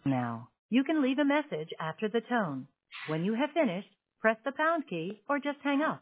Now, you can leave a message after the tone. When you have finished, press the pound key or just hang up.